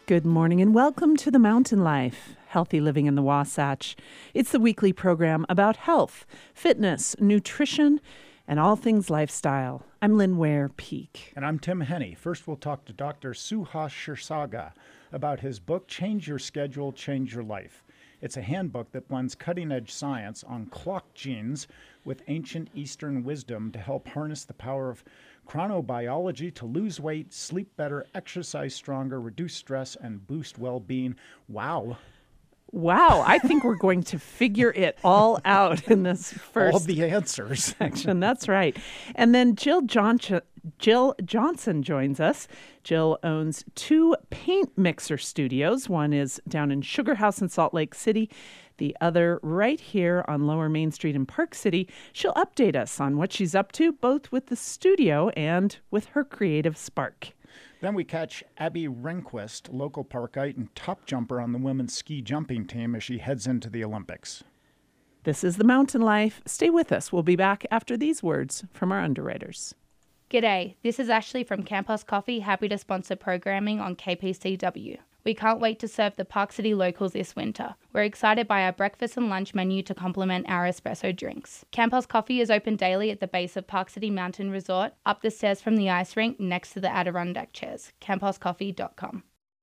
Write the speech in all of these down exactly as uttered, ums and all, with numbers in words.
Good morning and welcome to The Mountain Life, Healthy Living in the Wasatch. It's the weekly program about health, fitness, nutrition, and all things lifestyle. I'm Lynn Ware Peak. And I'm Tim Henney. First, we'll talk to Doctor Suhas Kshirsarga about his book, Change Your Schedule, Change Your Life. It's a handbook that blends cutting-edge science on clock genes with ancient Eastern wisdom to help harness the power of chronobiology to lose weight, sleep better, exercise stronger, reduce stress, and boost well-being. Wow. Wow, I think we're going to figure it all out in this first all the answers section. That's right. And then Jill Johnson, Jill Johnson joins us. Jill owns two paint mixer studios. One is down in Sugar House in Salt Lake City, the other right here on Lower Main Street in Park City. She'll update us on what she's up to, both with the studio and with her creative spark. Then we catch Abby Rehnquist, local Parkite and top jumper on the women's ski jumping team as she heads into the Olympics. This is The Mountain Life. Stay with us. We'll be back after these words from our underwriters. G'day, this is Ashley from Campus Coffee, happy to sponsor programming on K P C W. We can't wait to serve the Park City locals this winter. We're excited by our breakfast and lunch menu to complement our espresso drinks. Campus Coffee is open daily at the base of Park City Mountain Resort, up the stairs from the ice rink next to the Adirondack chairs. campus coffee dot com.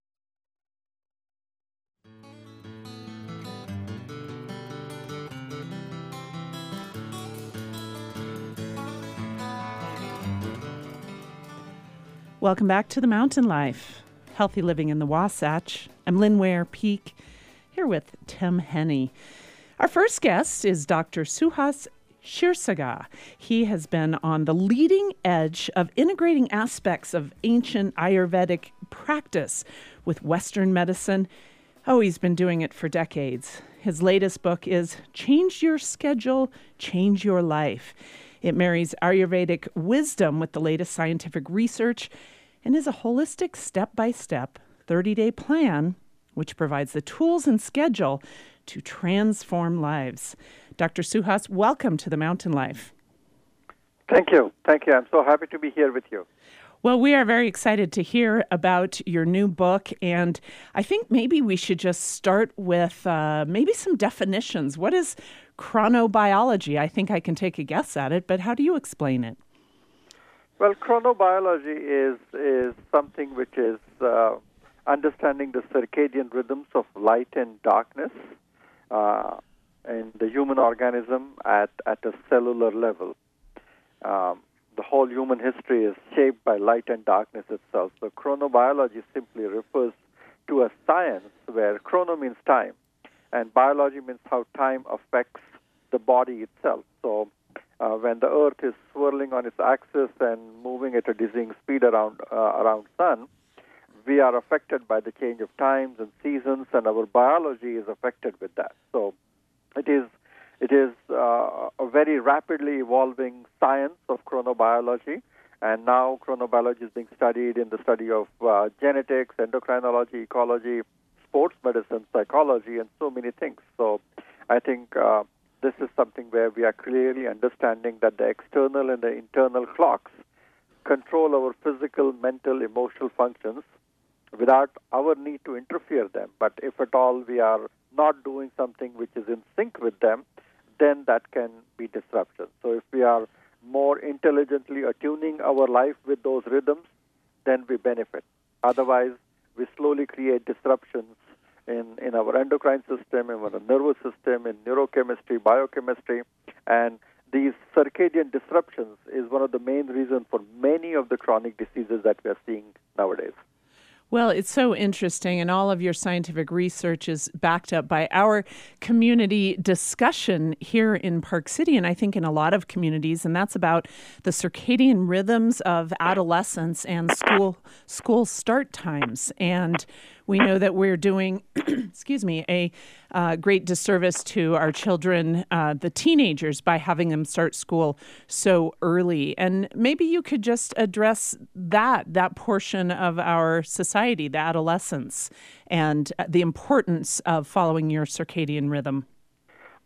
Welcome back to The Mountain Life, Healthy Living in the Wasatch. I'm Lynn Ware Peak, here with Tim Henney. Our first guest is Doctor Suhas Kshirsarga. He has been on the leading edge of integrating aspects of ancient Ayurvedic practice with Western medicine. Oh, he's been doing it for decades. His latest book is Change Your Schedule, Change Your Life. It marries Ayurvedic wisdom with the latest scientific research and is a holistic step-by-step thirty-day plan which provides the tools and schedule to transform lives. Doctor Suhas, welcome to The Mountain Life. Thank you. Thank you. I'm so happy to be here with you. Well, we are very excited to hear about your new book, and I think maybe we should just start with uh, maybe some definitions. What is chronobiology? I think I can take a guess at it, but how do you explain it? Well, chronobiology is is something which is uh, understanding the circadian rhythms of light and darkness uh, in the human organism at, at a cellular level. Um, the whole human history is shaped by light and darkness itself. So chronobiology simply refers to a science where chrono means time, and biology means how time affects the body itself. So uh, when the Earth is swirling on its axis and moving at a dizzying speed around uh, around sun, we are affected by the change of times and seasons, and our biology is affected with that. So it is it is uh, a very rapidly evolving science of chronobiology, and now chronobiology is being studied in the study of uh, genetics, endocrinology, ecology, sports medicine, psychology, and so many things. So I think uh, this is something where we are clearly understanding that the external and the internal clocks control our physical, mental, emotional functions without our need to interfere them. But if at all we are not doing something which is in sync with them, then that can be disruption. So if we are more intelligently attuning our life with those rhythms, then we benefit. Otherwise, we slowly create disruptions in, in our endocrine system, in our nervous system, in neurochemistry, biochemistry, and these circadian disruptions is one of the main reasons for many of the chronic diseases that we are seeing nowadays. Well, it's so interesting, and all of your scientific research is backed up by our community discussion here in Park City, and I think in a lot of communities, and that's about the circadian rhythms of adolescence and school school start times. And we know that we're doing, excuse me, a uh, great disservice to our children, uh, the teenagers, by having them start school so early. And maybe you could just address that, that portion of our society, the adolescence, and the importance of following your circadian rhythm.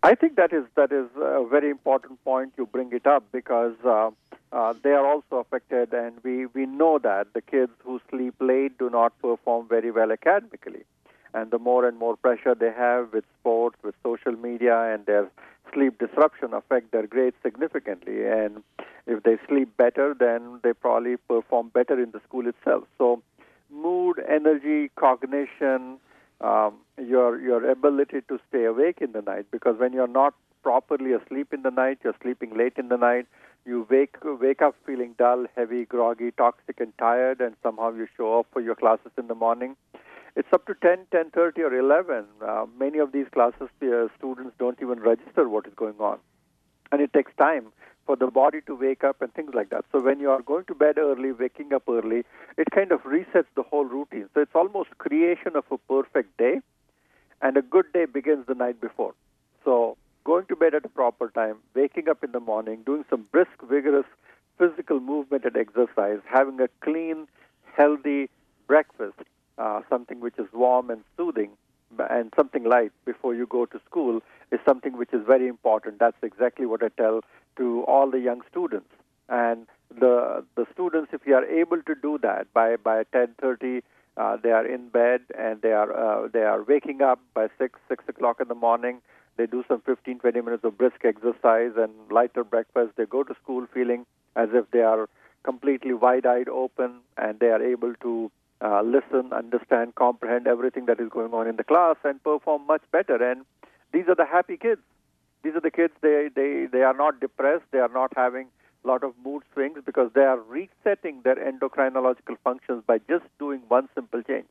I think that is that is a very important point you bring it up because uh, uh, they are also affected, and we, we know that the kids who sleep late do not perform very well academically. And the more and more pressure they have with sports, with social media, and their sleep disruption affect their grades significantly. And if they sleep better, then they probably perform better in the school itself. So mood, energy, cognition, um, your your ability to stay awake in the night, because when you're not properly asleep in the night, you're sleeping late in the night, you wake wake up feeling dull, heavy, groggy, toxic, and tired, and somehow you show up for your classes in the morning. It's up to ten, ten thirty, or eleven. Uh, many of these classes, uh, students don't even register what is going on. And it takes time for the body to wake up and things like that. So when you are going to bed early, waking up early, it kind of resets the whole routine. So it's almost creation of a perfect day, and a good day begins the night before. So going to bed at a proper time, waking up in the morning, doing some brisk, vigorous physical movement and exercise, having a clean, healthy breakfast, uh, something which is warm and soothing, and something light before you go to school is something which is very important. That's exactly what I tell to all the young students. And the the students, if you are able to do that by by ten thirty, uh, they are in bed and they are uh, they are waking up by six six o'clock in the morning. They do some fifteen twenty minutes of brisk exercise and lighter breakfast. They go to school feeling as if they are completely wide-eyed open, and they are able to uh, listen, understand, comprehend everything that is going on in the class and perform much better. And these are the happy kids. These are the kids, they, they, they are not depressed, they are not having a lot of mood swings because they are resetting their endocrinological functions by just doing one simple change.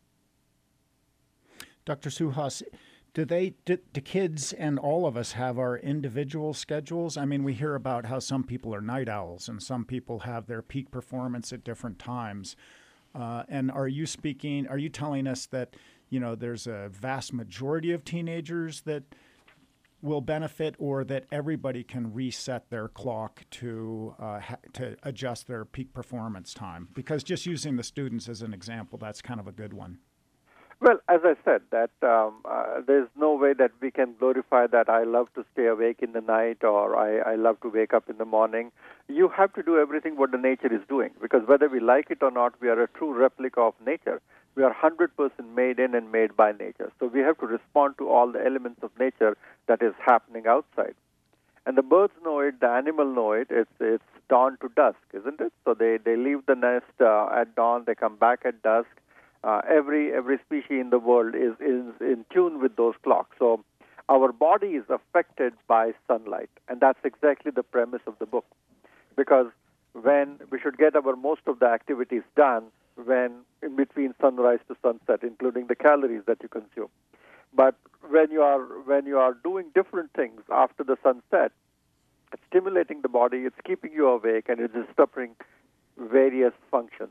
Doctor Suhas, do they, do, do kids and all of us have our individual schedules? I mean, we hear about how some people are night owls and some people have their peak performance at different times. Uh, and are you speaking, are you telling us that, you know, there's a vast majority of teenagers that will benefit, or that everybody can reset their clock to uh, ha- to adjust their peak performance time? Because just using the students as an example, that's kind of a good one. Well, as I said, that um, uh, there's no way that we can glorify that I love to stay awake in the night or I, I love to wake up in the morning. You have to do everything what the nature is doing, because whether we like it or not, we are a true replica of nature. We are one hundred percent made in and made by nature. So we have to respond to all the elements of nature that is happening outside. And the birds know it, the animal know it. It's it's dawn to dusk, isn't it? So they, they leave the nest uh, at dawn, they come back at dusk. Uh, every every species in the world is, is in tune with those clocks. So our body is affected by sunlight, and that's exactly the premise of the book. Because when we should get our most of the activities done when in between sunrise to sunset, including the calories that you consume. But when you are when you are doing different things after the sunset, it's stimulating the body, it's keeping you awake, and it's disrupting various functions.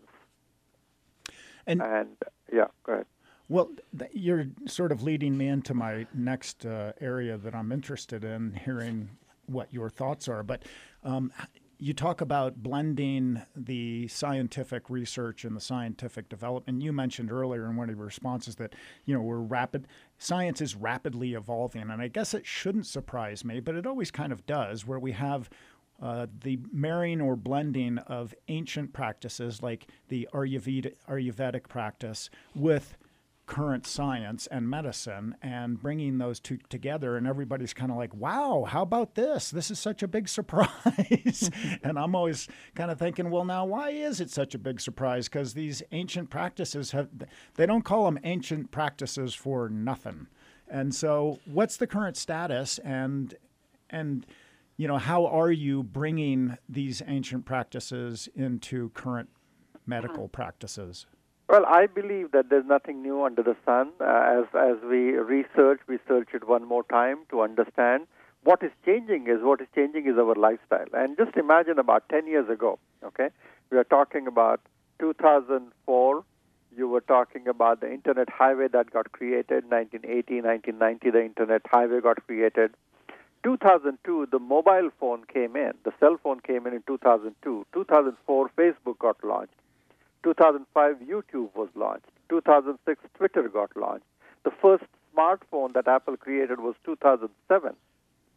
And, and yeah, go ahead. Well, th- you're sort of leading me into my next uh, area that I'm interested in hearing what your thoughts are. But um, you talk about blending the scientific research and the scientific development. You mentioned earlier in one of your responses that, you know, we're rapid, science is rapidly evolving. And I guess it shouldn't surprise me, but it always kind of does, where we have Uh, the marrying or blending of ancient practices like the Ayurvedic, Ayurvedic practice with current science and medicine, and bringing those two together, and everybody's kind of like, wow, how about this? This is such a big surprise. And I'm always kind of thinking, well, now, why is it such a big surprise? Because these ancient practices have, they don't call them ancient practices for nothing. And so what's the current status, and and you know, how are you bringing these ancient practices into current medical practices? Well, I believe that there's nothing new under the sun. Uh, as as we research, we search it one more time to understand. What is changing is what is changing is our lifestyle. And just imagine about ten years ago, okay, we are talking about two thousand four. You were talking about the Internet highway that got created, nineteen eighty, nineteen ninety, the Internet highway got created. two thousand two, the mobile phone came in. The cell phone came in in two thousand two. two thousand four, Facebook got launched. two thousand five, YouTube was launched. two thousand six, Twitter got launched. The first smartphone that Apple created was two thousand seven.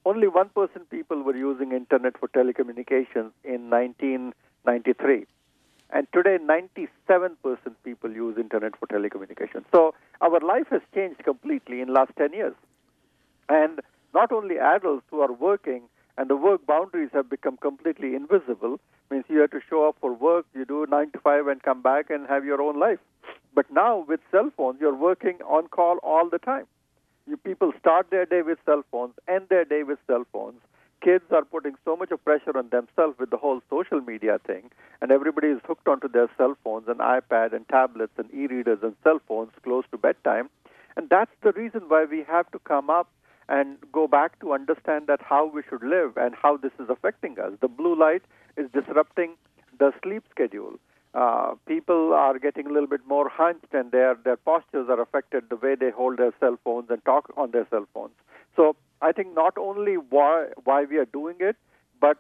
only one percent people were using internet for telecommunications in nineteen ninety-three. And today, ninety-seven percent people use internet for telecommunications. So our life has changed completely in the last ten years. And not only adults who are working, and the work boundaries have become completely invisible, means you have to show up for work, you do nine to five and come back and have your own life. But now with cell phones, you're working on call all the time. You people start their day with cell phones, end their day with cell phones. Kids are putting so much of pressure on themselves with the whole social media thing, and everybody is hooked onto their cell phones and iPad and tablets and e-readers and cell phones close to bedtime. And that's the reason why we have to come up and go back to understand that how we should live and how this is affecting us. The blue light is disrupting the sleep schedule. Uh, people are getting a little bit more hunched, and their, their postures are affected the way they hold their cell phones and talk on their cell phones. So I think not only why, why we are doing it, but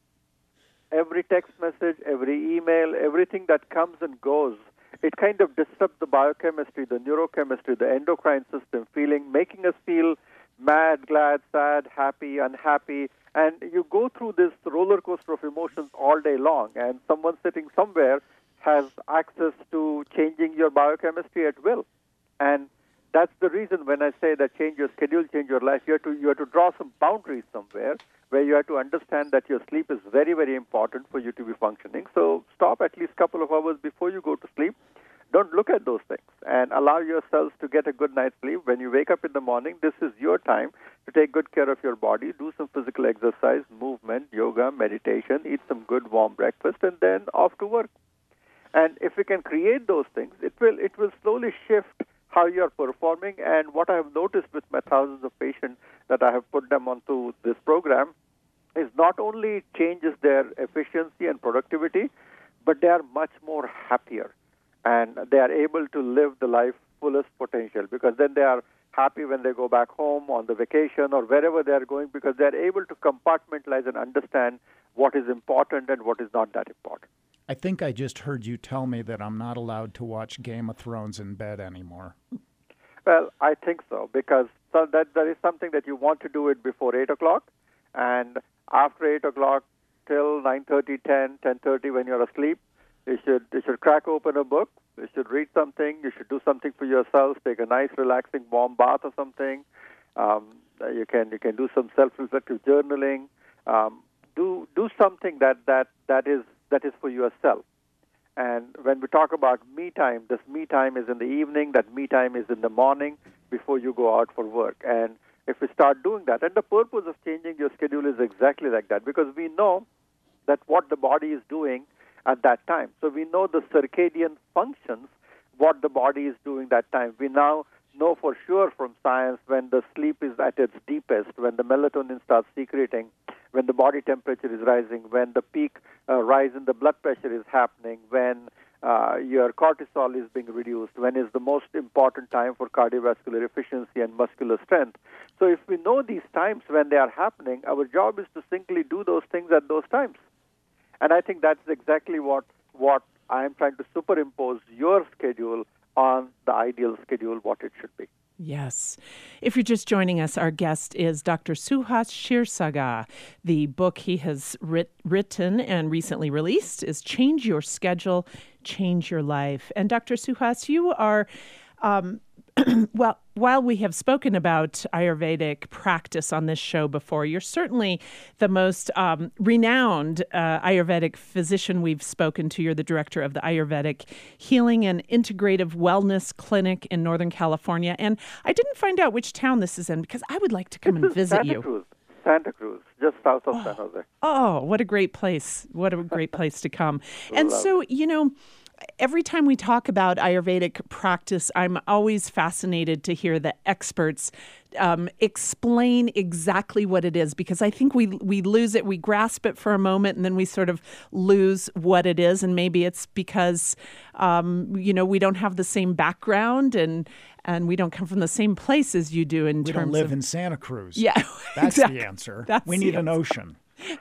every text message, every email, everything that comes and goes, it kind of disrupts the biochemistry, the neurochemistry, the endocrine system, feeling, making us feel mad, glad, sad, happy, unhappy. And you go through this roller coaster of emotions all day long, and someone sitting somewhere has access to changing your biochemistry at will. And that's the reason when I say that change your schedule, change your life, you have to you have to draw some boundaries somewhere where you have to understand that your sleep is very, very important for you to be functioning. So stop at least a couple of hours before you go to sleep. Don't look at those things and allow yourselves to get a good night's sleep. When you wake up in the morning, this is your time to take good care of your body, do some physical exercise, movement, yoga, meditation, eat some good warm breakfast, and then off to work. And if we can create those things, it will it will slowly shift how you are performing. And what I have noticed with my thousands of patients that I have put them onto this program is not only changes their efficiency and productivity, but they are much more happier. And they are able to live the life fullest potential, because then they are happy when they go back home on the vacation or wherever they are going, because they are able to compartmentalize and understand what is important and what is not that important. I think I just heard you tell me that I'm not allowed to watch Game of Thrones in bed anymore. Well, I think so, because so that there is something that you want to do it before eight o'clock, and after eight o'clock till nine thirty, ten, ten thirty when you're asleep, You should you should crack open a book. You should read something. You should do something for yourself. Take a nice, relaxing, warm bath or something. Um, you can you can do some self-reflective journaling. Um, do do something that, that, that is that is for yourself. And when we talk about me time, this me time is in the evening. That me time is in the morning before you go out for work. And if we start doing that, and the purpose of changing your schedule is exactly like that, because we know that what the body is doing at that time. So we know the circadian functions, what the body is doing that time. We now know for sure from science when the sleep is at its deepest, when the melatonin starts secreting, when the body temperature is rising, when the peak uh, rise in the blood pressure is happening, when uh, your cortisol is being reduced, when is the most important time for cardiovascular efficiency and muscular strength. So if we know these times when they are happening, our job is to simply do those things at those times. And I think that's exactly what, what I'm trying to superimpose your schedule on the ideal schedule, what it should be. Yes. If you're just joining us, our guest is Doctor Suhas Kshirsagar. The book he has writ- written and recently released is Change Your Schedule, Change Your Life. And Doctor Suhas, you are... Um, well, while we have spoken about Ayurvedic practice on this show before, you're certainly the most um, renowned uh, Ayurvedic physician we've spoken to. You're the director of the Ayurvedic Healing and Integrative Wellness Clinic in Northern California. And I didn't find out which town this is in, because I would like to come this and visit Santa you. Cruz. Santa Cruz, just south of oh. San Jose. Oh, what a great place. What a great place to come. And so, you know, every time we talk about Ayurvedic practice, I'm always fascinated to hear the experts um, explain exactly what it is, because I think we we lose it. We grasp it for a moment, and then we sort of lose what it is. And maybe it's because, um, you know, we don't have the same background, and and we don't come from the same place as you do in we terms don't live of... in Santa Cruz. Yeah, That's exactly. the answer. That's we need the an answer. ocean.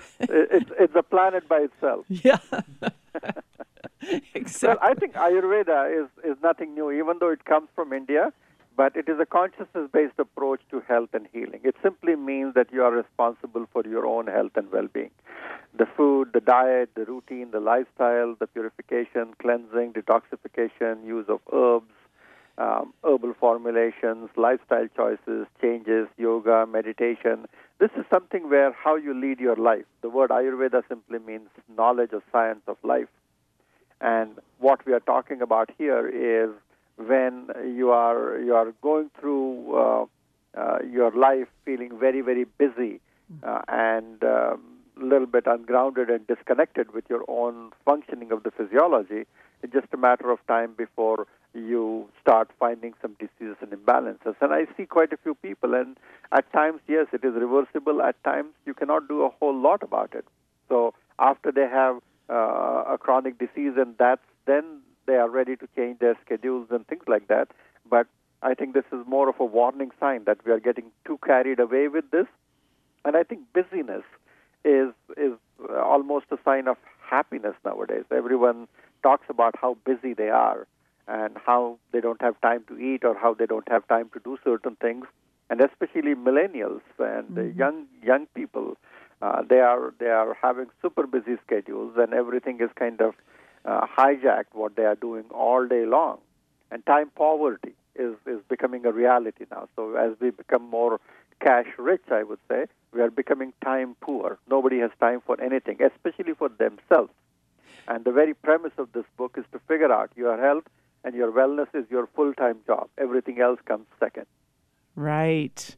It's, it's a planet by itself. Yeah. Exactly. Well, I think Ayurveda is, is nothing new, even though it comes from India, but it is a consciousness-based approach to health and healing. It simply means that you are responsible for your own health and well-being. The food, the diet, the routine, the lifestyle, the purification, cleansing, detoxification, use of herbs, um, herbal formulations, lifestyle choices, changes, yoga, meditation. This is something where how you lead your life. The word Ayurveda simply means knowledge or science of life. And what we are talking about here is when you are you are going through uh, uh, your life feeling very, very busy uh, and a um, little bit ungrounded and disconnected with your own functioning of the physiology, it's just a matter of time before you start finding some diseases and imbalances. And I see quite a few people, and at times, yes, it is reversible. At times, you cannot do a whole lot about it. So after they have uh, a chronic disease, and that's then they are ready to change their schedules and things like that. But I think this is more of a warning sign that we are getting too carried away with this. And I think busyness is is almost a sign of happiness nowadays. Everyone talks about how busy they are and how they don't have time to eat or how they don't have time to do certain things. And especially millennials and mm-hmm. young young people, uh, they are they are having super busy schedules, and everything is kind of uh, hijacked what they are doing all day long. And time poverty is, is becoming a reality now. So as we become more cash rich, I would say, we are becoming time poor. Nobody has time for anything, especially for themselves. And the very premise of this book is to figure out your health and your wellness is your full-time job. Everything else comes second. Right.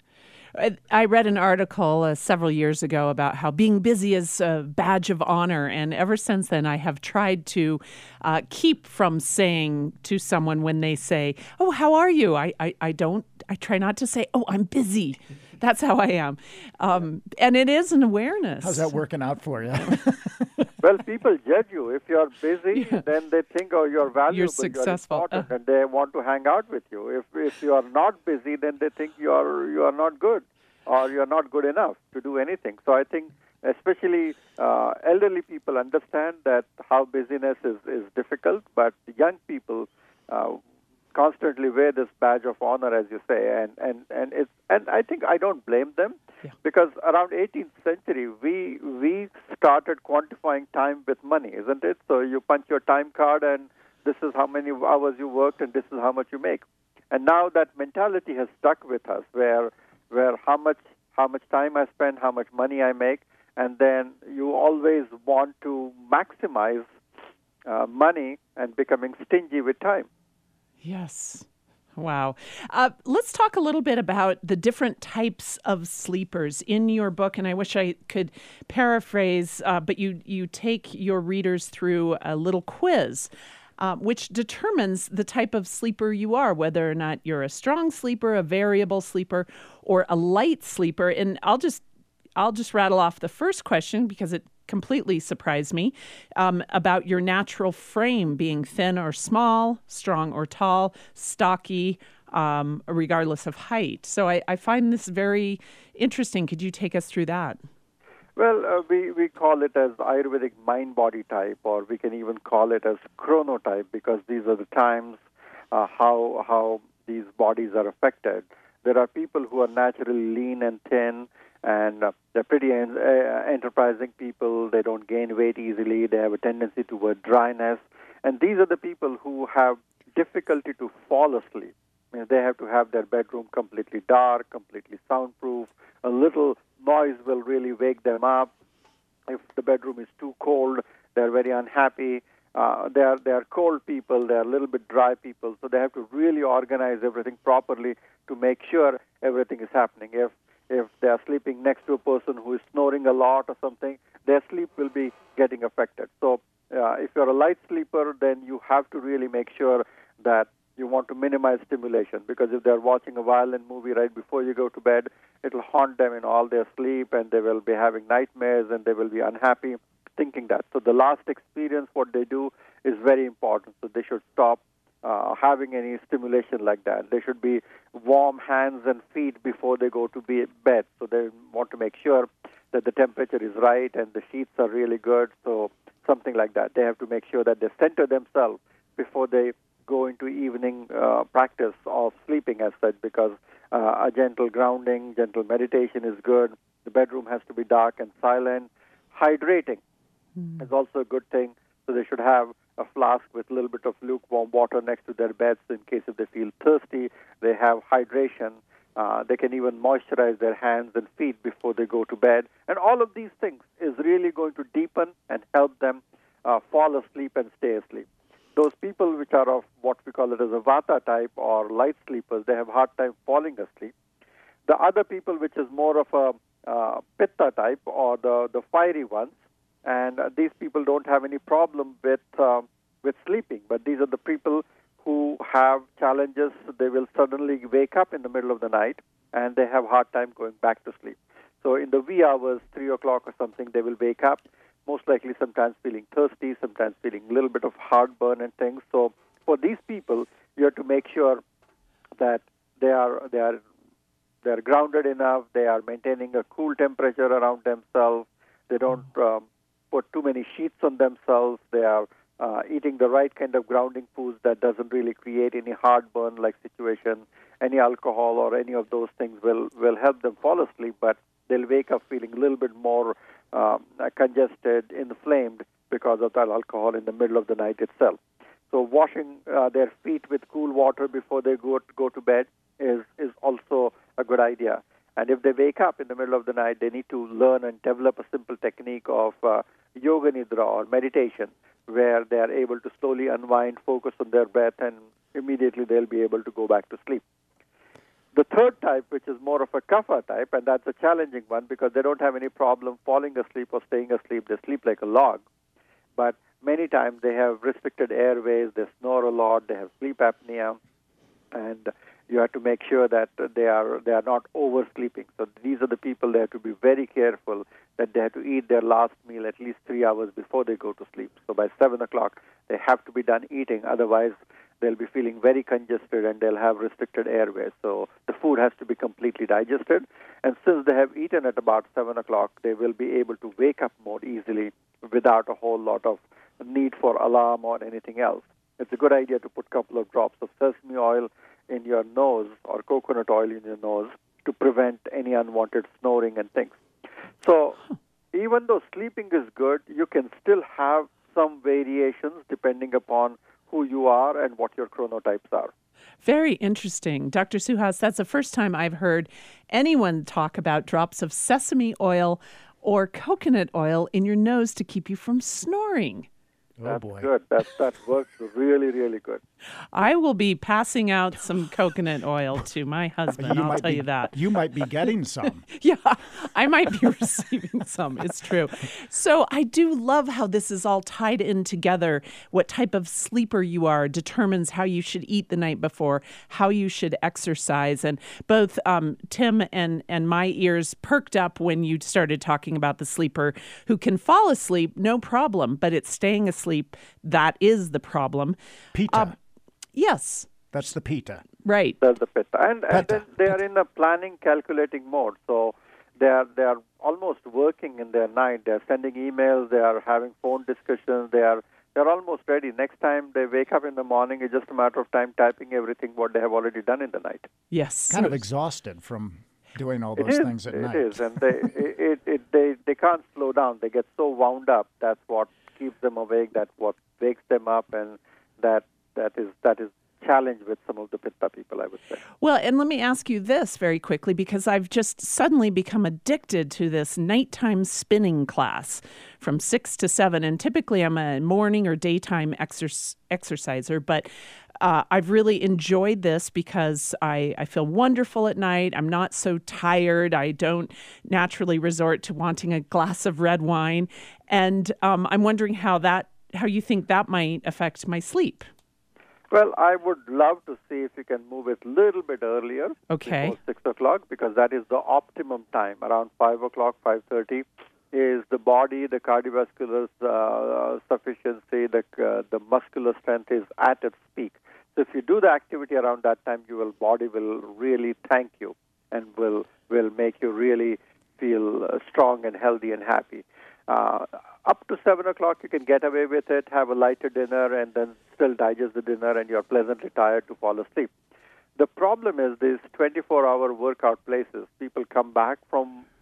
I read an article uh, several years ago about how being busy is a badge of honor. And ever since then, I have tried to uh, keep from saying to someone when they say, "Oh, how are you?" I, I, I don't, I try not to say, "Oh, I'm busy." That's how I am. Um, and it is an awareness. How's that working out for you? Well, people judge you. If you're busy, yeah. then they think, oh, you're valuable, you're successful, you're important, uh. and they want to hang out with you. If if you are not busy, then they think you are you are not good, or you're not good enough to do anything. So I think especially uh, elderly people understand that how busyness is, is difficult, but young people uh, constantly wear this badge of honor, as you say, and and and it's and I think I don't blame them. Yeah. Because around eighteenth century, we we started quantifying time with money, isn't it? So you punch your time card, and this is how many hours you worked, and this is how much you make. And now that mentality has stuck with us, where where how much how much time I spend, how much money I make, and then you always want to maximize uh, money and becoming stingy with time. Yes. Wow. Uh, let's talk a little bit about the different types of sleepers in your book. And I wish I could paraphrase, uh, but you, you take your readers through a little quiz, uh, which determines the type of sleeper you are, whether or not you're a strong sleeper, a variable sleeper, or a light sleeper. And I'll just I'll just rattle off the first question because it completely surprised me, um, about your natural frame being thin or small, strong or tall, stocky, um, regardless of height. So I, I find this very interesting. Could you take us through that? Well, uh, we, we call it as Ayurvedic mind-body type, or we can even call it as chronotype, because these are the times uh, how how these bodies are affected. There are people who are naturally lean and thin, and uh, they're pretty en- uh, enterprising people. They don't gain weight easily. They have a tendency toward dryness. And these are the people who have difficulty to fall asleep. I mean, they have to have their bedroom completely dark, completely soundproof. A little noise will really wake them up. If the bedroom is too cold, they're very unhappy. Uh, they are they are cold people. They are a little bit dry people. So they have to really organize everything properly to make sure everything is happening. If If they are sleeping next to a person who is snoring a lot or something, their sleep will be getting affected. So uh, if you're a light sleeper, then you have to really make sure that you want to minimize stimulation, because if they're watching a violent movie right before you go to bed, it'll haunt them in all their sleep, and they will be having nightmares, and they will be unhappy thinking that. So the last experience, what they do, is very important. So they should stop Uh, having any stimulation like that. They should be warm hands and feet before they go to be bed. So they want to make sure that the temperature is right and the sheets are really good. So something like that. They have to make sure that they center themselves before they go into evening uh, practice of sleeping as such, because uh, a gentle grounding, gentle meditation is good. The bedroom has to be dark and silent. Hydrating mm. is also a good thing. So they should have a flask with a little bit of lukewarm water next to their beds in case if they feel thirsty. They have hydration. Uh, they can even moisturize their hands and feet before they go to bed. And all of these things is really going to deepen and help them uh, fall asleep and stay asleep. Those people which are of what we call it as a Vata type or light sleepers, they have a hard time falling asleep. The other people which is more of a uh, Pitta type or the, the fiery ones, and uh, these people don't have any problem with uh, with sleeping. But these are the people who have challenges. They will suddenly wake up in the middle of the night, and they have a hard time going back to sleep. So in the wee hours, three o'clock or something, they will wake up, most likely sometimes feeling thirsty, sometimes feeling a little bit of heartburn and things. So for these people, you have to make sure that they are they are they are grounded enough. They are maintaining a cool temperature around themselves. They don't um, put too many sheets on themselves. They are uh, eating the right kind of grounding foods that doesn't really create any heartburn-like situation. Any alcohol or any of those things will, will help them fall asleep, but they'll wake up feeling a little bit more um, congested, inflamed because of that alcohol in the middle of the night itself. So washing uh, their feet with cool water before they go go to bed is, is also a good idea. And if they wake up in the middle of the night, they need to learn and develop a simple technique of uh, yoga nidra or meditation, where they are able to slowly unwind, focus on their breath, and immediately they'll be able to go back to sleep. The third type, which is more of a kapha type, and that's a challenging one because they don't have any problem falling asleep or staying asleep. They sleep like a log. But many times they have restricted airways, they snore a lot, they have sleep apnea, and you have to make sure that they are they are not oversleeping. So these are the people they have to be very careful that they have to eat their last meal at least three hours before they go to sleep. So by seven o'clock, they have to be done eating. Otherwise, they'll be feeling very congested and they'll have restricted airways. So the food has to be completely digested. And since they have eaten at about seven o'clock, they will be able to wake up more easily without a whole lot of need for alarm or anything else. It's a good idea to put a couple of drops of sesame oil in your nose or coconut oil in your nose to prevent any unwanted snoring and things. So even though sleeping is good, you can still have some variations depending upon who you are and what your chronotypes are. Very interesting. Doctor Suhas, that's the first time I've heard anyone talk about drops of sesame oil or coconut oil in your nose to keep you from snoring. Oh, That's boy. good. That, that works really, really good. I will be passing out some coconut oil to my husband, You I'll might tell be- you that. You might be getting some. Yeah, I might be receiving some. It's true. So I do love how this is all tied in together. What type of sleeper you are determines how you should eat the night before, how you should exercise. And both um, Tim and, and my ears perked up when you started talking about the sleeper who can fall asleep, no problem, but it's staying asleep. That is the problem. Pita. Uh, yes, That's the pita. right. That's the pitta. And, and Pitta. then they are in a planning, calculating mode. So they are they are almost working in their night. They are sending emails. They are having phone discussions. They are they're almost ready. Next time they wake up in the morning, it's just a matter of time typing everything what they have already done in the night. Yes. Kind of exhausted from doing all It those is. things at it night. is, and they it, it, it they they can't slow down. They get so wound up. That's what keeps them awake. That's what wakes them up, and that that is that is challenge with some of the Pitta people, I would say. Well, and let me ask you this very quickly, because I've just suddenly become addicted to this nighttime spinning class from six to seven. And typically I'm a morning or daytime exer- exerciser, but uh, I've really enjoyed this because I, I feel wonderful at night. I'm not so tired. I don't naturally resort to wanting a glass of red wine. And um, I'm wondering how that, how you think that might affect my sleep. Well, I would love to see if you can move it a little bit earlier, Okay. before six o'clock, because that is the optimum time. Around five o'clock, five thirty, is the body, the cardiovascular uh, sufficiency, the uh, the muscular strength is at its peak. So if you do the activity around that time, your body will really thank you and will will make you really feel uh, strong and healthy and happy. Uh, up to seven o'clock, you can get away with it, have a lighter dinner, and then still digest the dinner, and you're pleasantly tired to fall asleep. The problem is these twenty-four hour workout places. People come back from, from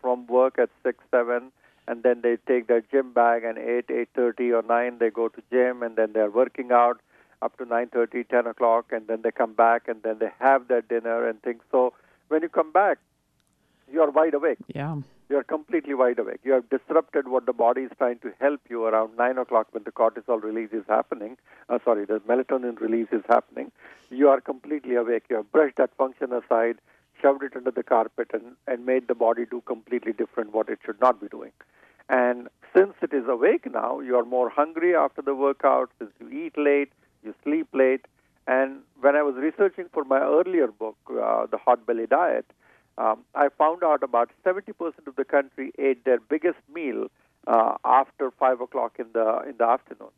from work at six, seven, and then they take their gym bag, and eight, eight thirty or nine, they go to gym, and then they're working out up to nine thirty, ten o'clock, and then they come back, and then they have their dinner and things. So when you come back, you're wide awake. Yeah. You're completely wide awake. You have disrupted what the body is trying to help you around nine o'clock when the cortisol release is happening. Uh, sorry, the melatonin release is happening. You are completely awake. You have brushed that function aside, shoved it under the carpet, and, and made the body do completely different what it should not be doing. And since it is awake now, you are more hungry after the workout, since you eat late, you sleep late. And when I was researching for my earlier book, uh, The Hot Belly Diet, Um, I found out about seventy percent of the country ate their biggest meal uh, after five o'clock in the in the afternoon.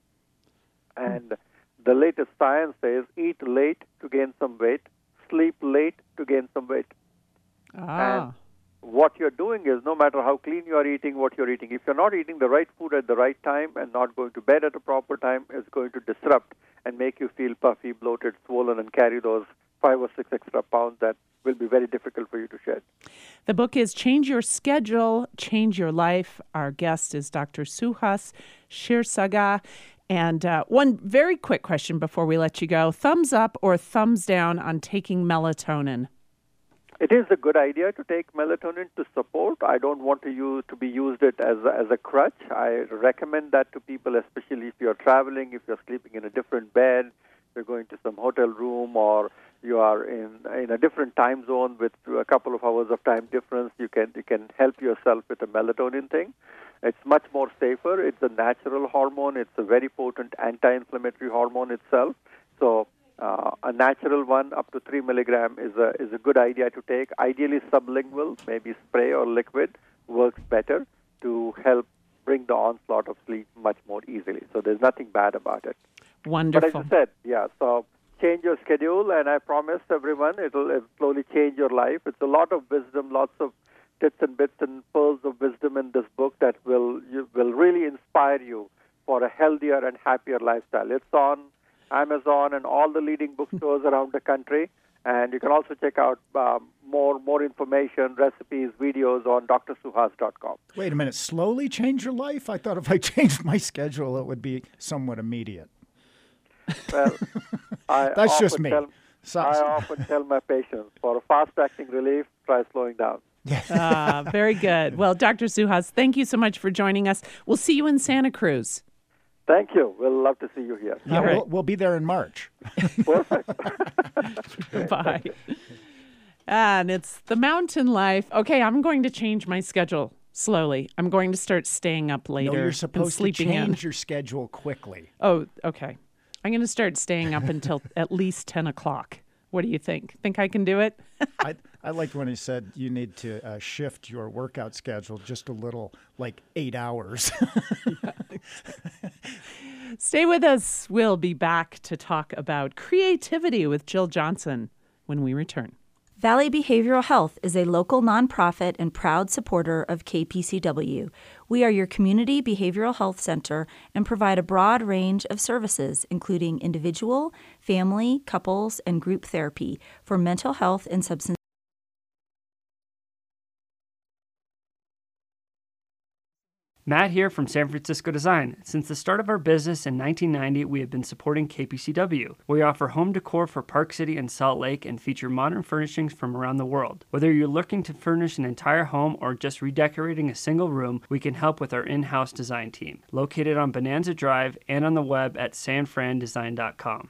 And the latest science says eat late to gain some weight, sleep late to gain some weight. Ah. And what you're doing is, no matter how clean you are eating, what you're eating, if you're not eating the right food at the right time and not going to bed at a proper time, it's going to disrupt and make you feel puffy, bloated, swollen, and carry those five or six extra pounds that will be very difficult for you to shed. The book is Change Your Schedule, Change Your Life. Our guest is Doctor Suhas Kshirsarga. And uh, one very quick question before we let you go. Thumbs up or thumbs down on taking melatonin? It is a good idea to take melatonin to support. I don't want to use to be used it as a, as a crutch. I recommend that to people, especially if you're traveling, if you're sleeping in a different bed, you're going to some hotel room, or you are in in a different time zone with a couple of hours of time difference. You can you can help yourself with a melatonin thing. It's much more safer. It's a natural hormone. It's a very potent anti-inflammatory hormone itself. So uh, a natural one up to three milligram is a is a good idea to take. Ideally sublingual, maybe spray or liquid, works better to help bring the onslaught of sleep much more easily. So there's nothing bad about it. Wonderful. But as I said, yeah, so change your schedule, and I promise everyone it'll, it'll slowly change your life. It's a lot of wisdom, lots of tips and bits and pearls of wisdom in this book that will you, will really inspire you for a healthier and happier lifestyle. It's on Amazon and all the leading bookstores around the country, and you can also check out um, more more information, recipes, videos on d r suhas dot com. Wait a minute, slowly change your life? I thought if I changed my schedule, it would be somewhat immediate. Well, I That's often just me. Tell, So- I often tell my patients, for a fast-acting relief, try slowing down. Ah, very good. Well, Doctor Suhas, thank you so much for joining us. We'll see you in Santa Cruz. Thank you. We'll love to see you here. Yeah, All right. we'll, we'll be there in March. Perfect. Bye. And it's the mountain life. Okay, I'm going to change my schedule slowly. I'm going to start staying up later No, you're and supposed to sleeping change in. your schedule quickly. Oh, okay. I'm going to start staying up until at least ten o'clock. What do you think? Think I can do it? I, I liked when he said you need to uh, shift your workout schedule just a little, like eight hours. Stay with us. We'll be back to talk about creativity with Jill Johnson when we return. Valley Behavioral Health is a local nonprofit and proud supporter of K P C W. We are your community behavioral health center and provide a broad range of services, including individual, family, couples, and group therapy for mental health and substance. Matt here from San Francisco Design. Since the start of our business in nineteen ninety, we have been supporting K P C W. We offer home decor for Park City and Salt Lake and feature modern furnishings from around the world. Whether you're looking to furnish an entire home or just redecorating a single room, we can help with our in-house design team, located on Bonanza Drive and on the web at san fran design dot com.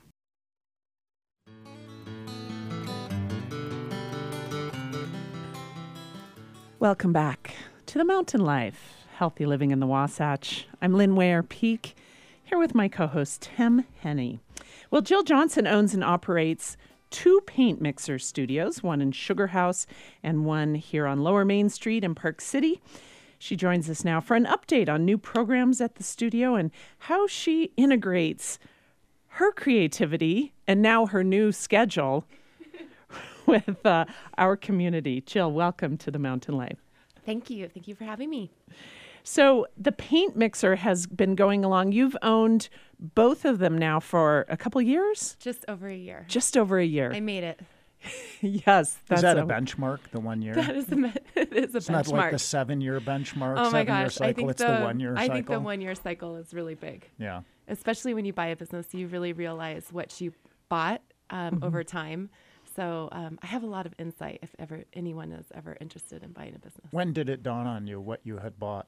Welcome back to the Mountain Life. Healthy Living in the Wasatch. I'm Lynn Ware-Peak, here with my co-host Tim Henney. Well, Jill Johnson owns and operates two paint mixer studios, one in Sugar House and one here on Lower Main Street in Park City. She joins us now for an update on new programs at the studio and how she integrates her creativity and now her new schedule with uh, our community. Jill, welcome to the Mountain Life. Thank you. Thank you for having me. So the paint mixer has been going along. You've owned both of them now for a couple years? Just over a year. Just over a year. I made it. Yes. That's Is that a, a benchmark, the one year? That is a, me- it is a it's benchmark. not like the seven-year benchmark, oh my seven-year gosh. cycle. I think it's the, the one-year I cycle. think the one-year cycle is really big. Yeah. Especially when you buy a business, you really realize what you bought um, Mhm. over time. So um, I have a lot of insight if ever anyone is ever interested in buying a business. When did it dawn on you what you had bought?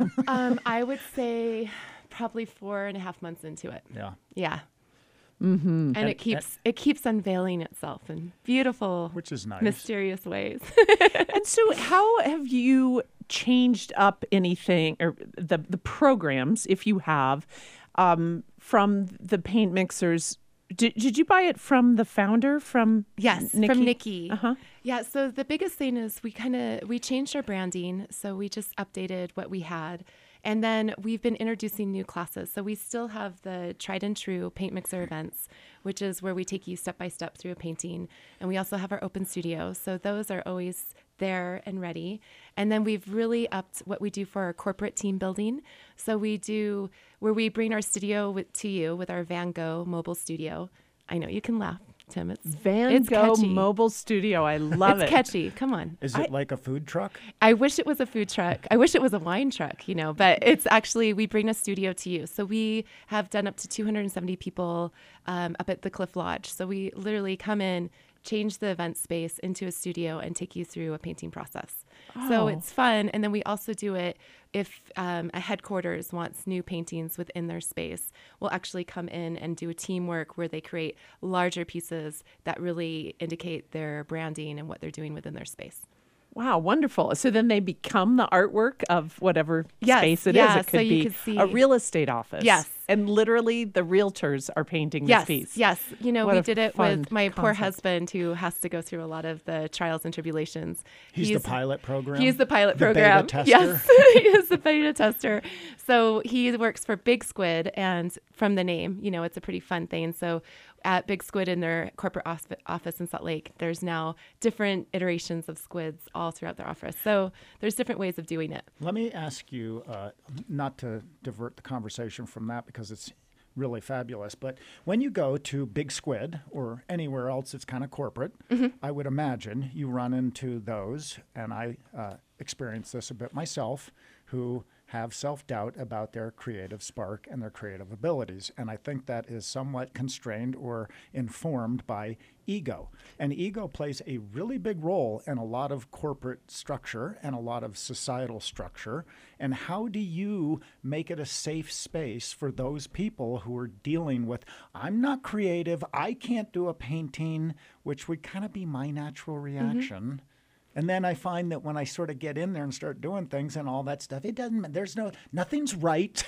um, I would say probably four and a half months into it. Yeah. Yeah. Mm-hmm. And, And- it keeps it keeps unveiling itself in beautiful, Which is nice. mysterious ways. And so, how have you changed up anything, or the the programs, if you have, um, from the paint mixers? Did, did you buy it from the founder, from Yes, Nikki? from Nikki. Uh-huh. Yeah, so the biggest thing is we kind of we changed our branding, so we just updated what we had. And then we've been introducing new classes. So we still have the tried and true paint mixer events, which is where we take you step by step through a painting. And we also have our open studio. So those are always there and ready. And then we've really upped what we do for our corporate team building. So we do where we bring our studio with, to you with our Van Gogh mobile studio. I know you can laugh, Tim. It's Van it's Gogh catchy. Mobile Studio. I love it's it. catchy. Come on. Is it like a food truck? I wish it was a food truck. I wish it was a wine truck, you know, but it's actually, we bring a studio to you. So we have done up to two hundred seventy people um, up at the Cliff Lodge. So we literally come in, change the event space into a studio and take you through a painting process. Oh. So it's fun. And then we also do it if um, a headquarters wants new paintings within their space. We'll actually come in and do a teamwork where they create larger pieces that really indicate their branding and what they're doing within their space. Wow, wonderful. So then they become the artwork of whatever Yes, space it yeah, is. It so could you be could see- a real estate office. Yes. And literally the realtors are painting Yes, this piece. yes. You know, What we a did it fun with my poor concept. husband who has to go through a lot of the trials and tribulations. He's, the pilot program? He's the pilot The program. beta tester? Yes, he is the beta tester. So he works for Big Squid, and from the name, you know, it's a pretty fun thing. So at Big Squid in their corporate os- office in Salt Lake, there's now different iterations of squids all throughout their office. So there's different ways of doing it. Let me ask you, uh, not to divert the conversation from that because it's really fabulous, but when you go to Big Squid or anywhere else that's kind of corporate, Mm-hmm. I would imagine you run into those, and I uh, experience this a bit myself, who have self-doubt about their creative spark and their creative abilities. And I think that is somewhat constrained or informed by ego. And ego plays a really big role in a lot of corporate structure and a lot of societal structure. And how do you make it a safe space for those people who are dealing with, I'm not creative, I can't do a painting, which would kind of be my natural reaction. Mm-hmm. And then I find that when I sort of get in there and start doing things and all that stuff, it doesn't, there's no, nothing's right.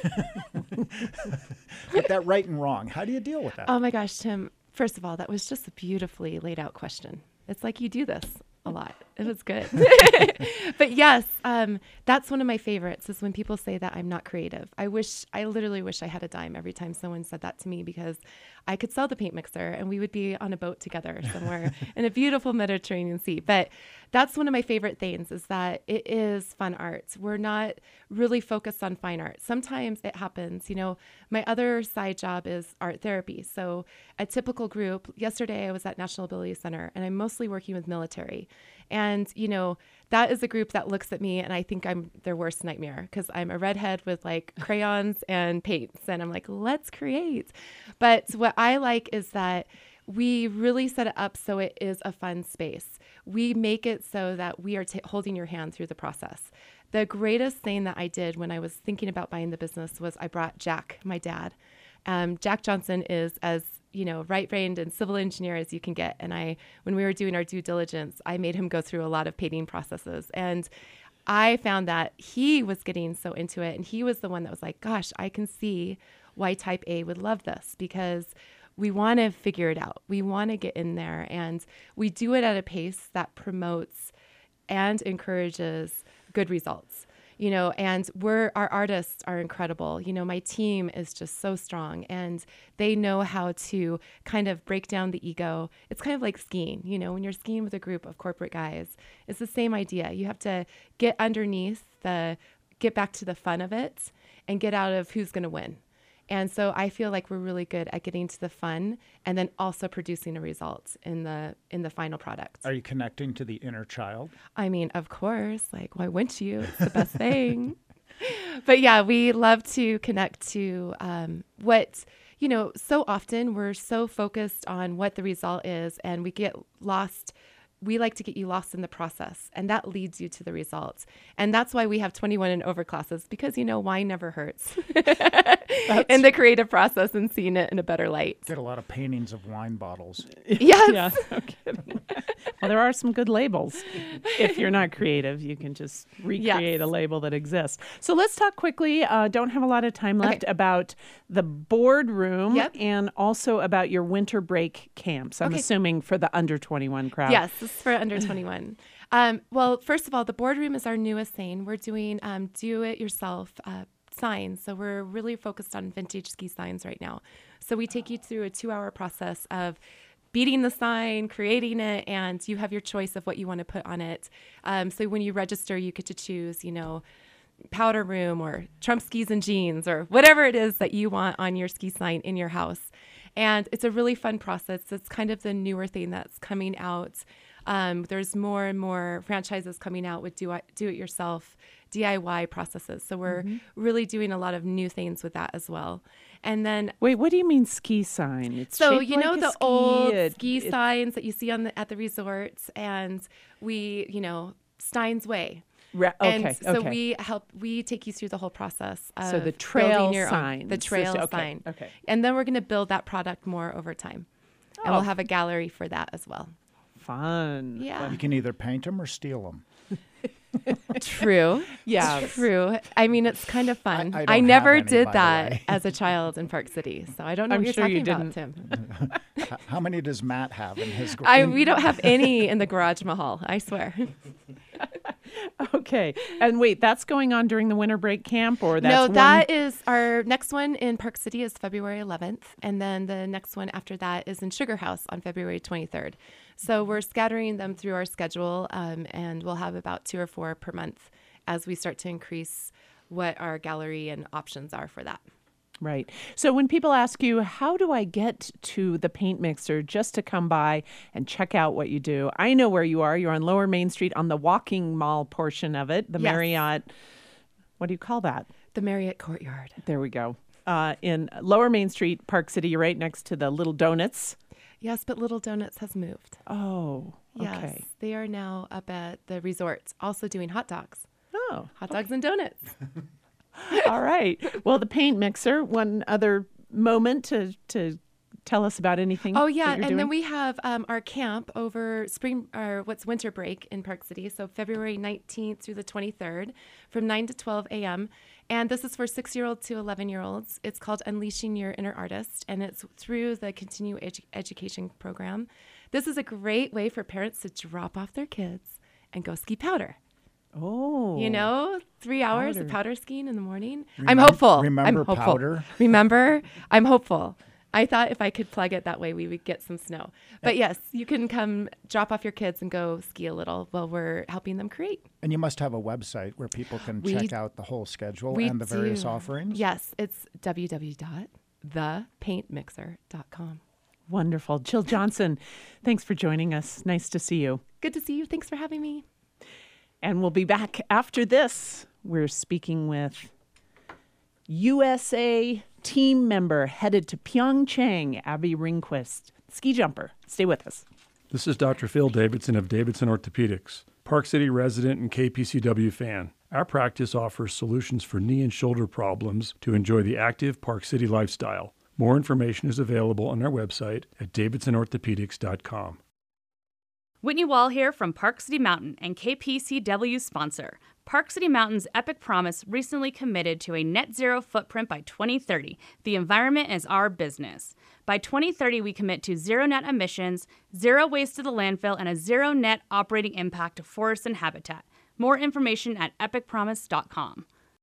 But that right and wrong, how do you deal with that? Oh my gosh, Tim. First of all, that was just a beautifully laid out question. It's like you do this a lot. It was good. But yes, um, that's one of my favorites is when people say that I'm not creative. I wish, I literally wish I had a dime every time someone said that to me because I could sell the paint mixer and we would be on a boat together somewhere in a beautiful Mediterranean Sea. But that's one of my favorite things is that it is fun art. We're not really focused on fine art. Sometimes it happens. You know, my other side job is art therapy. So a typical group, yesterday I was at National Ability Center and I'm mostly working with military. And, you know, that is a group that looks at me and I think I'm their worst nightmare because I'm a redhead with like crayons and paints. And I'm like, let's create. But what I like is that we really set it up so it is a fun space. We make it so that we are t- holding your hand through the process. The greatest thing that I did when I was thinking about buying the business was I brought Jack, my dad. Um, Jack Johnson is as, you know, right-brained and civil engineer as you can get. And I, when we were doing our due diligence, I made him go through a lot of painting processes. And I found that he was getting so into it. And he was the one that was like, gosh, I can see why type A would love this because we want to figure it out. We want to get in there and we do it at a pace that promotes and encourages good results. You know, and we're, our artists are incredible. You know, my team is just so strong and they know how to kind of break down the ego. It's kind of like skiing, you know, when you're skiing with a group of corporate guys, it's the same idea. You have to get underneath the, get back to the fun of it and get out of who's going to win. And so I feel like we're really good at getting to the fun and then also producing a result in the in the final product. Are you connecting to the inner child? I mean, of course, like why wouldn't you? It's the best thing. But yeah, we love to connect to um, what, you know, so often we're so focused on what the result is and we get lost. We like to get you lost in the process, and that leads you to the results. And that's why we have twenty-one and over classes, because, you know, wine never hurts in the creative process and seeing it in a better light. Get a lot of paintings of wine bottles. Yes. Yeah, no kidding. Well, there are some good labels. If you're not creative, you can just recreate Yes. a label that exists. So let's talk quickly, uh, don't have a lot of time left, Okay. about the boardroom Yep. and also about your winter break camps. I'm Okay. assuming for the under twenty-one crowd. Yes, this is for under twenty-one. Um, well, first of all, the boardroom is our newest thing. We're doing um, do-it-yourself uh, signs. So we're really focused on vintage ski signs right now. So we take you through a two-hour process of beating the sign, creating it, and you have your choice of what you want to put on it. Um, so when you register, you get to choose, you know, powder room or Trump skis and jeans or whatever it is that you want on your ski sign in your house. And it's a really fun process. It's kind of the newer thing that's coming out. Um, there's more and more franchises coming out with do, do it yourself D I Y processes. So we're Mm-hmm. really doing a lot of new things with that as well. And then Wait, what do you mean ski sign? It's so shaped you know like a the ski, old it- ski it- signs that you see on the at the resorts, and we, you know, Stein's Way. Ra- okay, And so okay. we help, we take you through the whole process of So the trail building your own- signs. the This- trail okay, sign. okay. And then we're going to build that product more over time. And Oh. we'll have a gallery for that as well. Fun. Yeah. You can either paint them or steal them. True. Yeah. True. I mean, it's kind of fun. I I, don't have never any, did by the that way. as a child in Park City. So I don't know I'm what you're sure talking you about, didn't. Tim. H- How many does Matt have in his gr- I, in- we don't have any in the Garage Mahal, I swear. Okay. And wait, that's going on during the winter break camp, or that's no, one- that is our next one in Park City is February eleventh. And then the next one after that is in Sugar House on February twenty-third. So we're scattering them through our schedule, um, and we'll have about two or four per month as we start to increase what our gallery and options are for that. Right. So when people ask you, how do I get to the paint mixer just to come by and check out what you do? I know where you are. You're on Lower Main Street on the walking mall portion of it, the Yes. Marriott. What do you call that? The Marriott Courtyard. There we go. Uh, in Lower Main Street, Park City, you're right next to the Little Donuts. Yes, but Little Donuts has moved. Oh, Yes, okay. they are now up at the resort, also doing hot dogs. Oh, Hot dogs and donuts. all right. Well, the paint mixer, one other moment to, to tell us about anything. Oh that yeah, you're and doing. then we have um, our camp over spring or what's winter break in Park City. So February nineteenth through the twenty-third, from nine to twelve a.m. And this is for six-year-olds to eleven-year-olds. It's called Unleashing Your Inner Artist, and it's through the Continue Edu- Education program. This is a great way for parents to drop off their kids and go ski powder. Oh. You know, three hours powder. of powder skiing in the morning. I'm Remem- hopeful. remember I'm hopeful. powder? Remember? I'm hopeful. I thought if I could plug it that way, we would get some snow. But yes, you can come drop off your kids and go ski a little while we're helping them create. And you must have a website where people can We- check out the whole schedule we and the various do. offerings. Yes, it's w w w dot the paint mixer dot com. Wonderful. Jill Johnson, thanks for joining us. Nice to see you. Good to see you. Thanks for having me. And we'll be back after this. We're speaking with U S A team member headed to Pyeongchang, Abby Ringquist, ski jumper. Stay with us. This is Doctor Phil Davidson of Davidson Orthopedics, Park City resident and K P C W fan. Our practice offers solutions for knee and shoulder problems to enjoy the active Park City lifestyle. More information is available on our website at davidson orthopedics dot com. Whitney Wall here from Park City Mountain and K P C W sponsor. Park City Mountain's Epic Promise recently committed to a net zero footprint by twenty thirty. The environment is our business. By twenty thirty, we commit to zero net emissions, zero waste to the landfill, and a zero net operating impact to forests and habitat. More information at epic promise dot com.